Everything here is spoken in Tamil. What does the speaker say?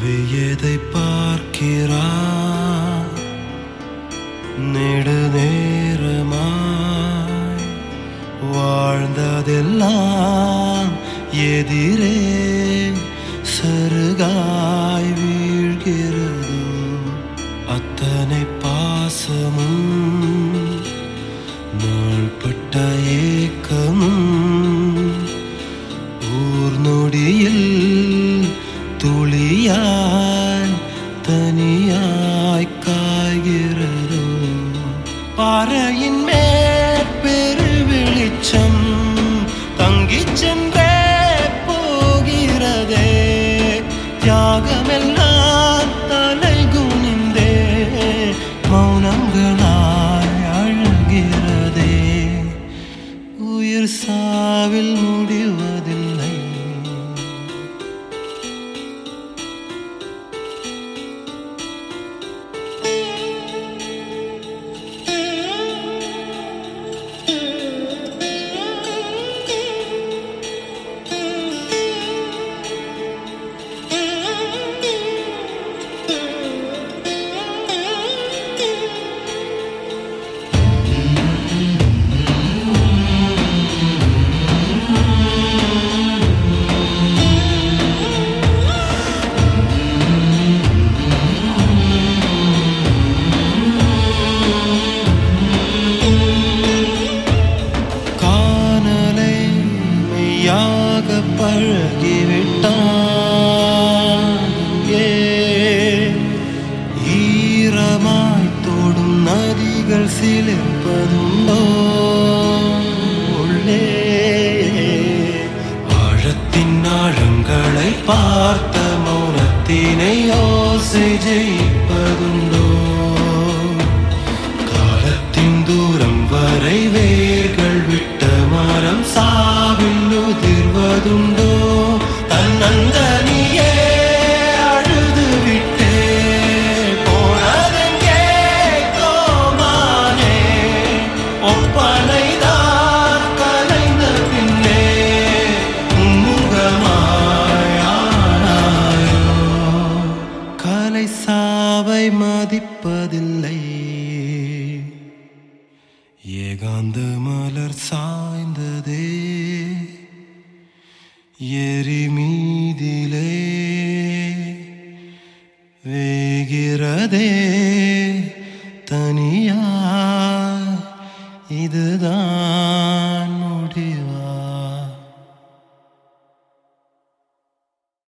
எதை பார்க்கிறாய்? நெடுநேரமாய் வாழ்ந்ததெல்லாம் எதிரே சருகாய் வீழ்கிறது. அத்தனை பாசமும் நாள்பட்ட ஏக்கமும் ஊர் நொடியில் துளியாய் தனியாய் காய்கிறது. பாறையின் மேற்பெரு வெளிச்சம் தங்கிச் சென்றே போகிறதே. தியாகமெல்லாம் தலை குனிந்தே மௌனங்களாய் அழுகிறதே. உயிர் சாவில் முடிவதில்லை. பழகிவிட்டான். ஈரமாய் தோடும் நதிகள் சிலிர்ப்பதுண்டோ உள்ளே? ஆழத்தின் ஆழங்களை பார்த்த மௌனத்தினை ஓசை ஜெயிப்பதுண்டோ? காலத்தின் தூரம் வரை வேர்கள் விட்ட மரம் சாவில் உதிர்வதுண்டோ? தன்னந்தனியே அழுது விட்டே போனதெங்கே கோமானே? ஒப்பனைதான் கலைந்த பின்னே முகமாயானாயோ? கலை சாவை மதிப்பதில்லை. ஏகாந்த மலர் சாய்ந்ததே எரி மீதிலே வேகிறதே தனியா. இதுதான்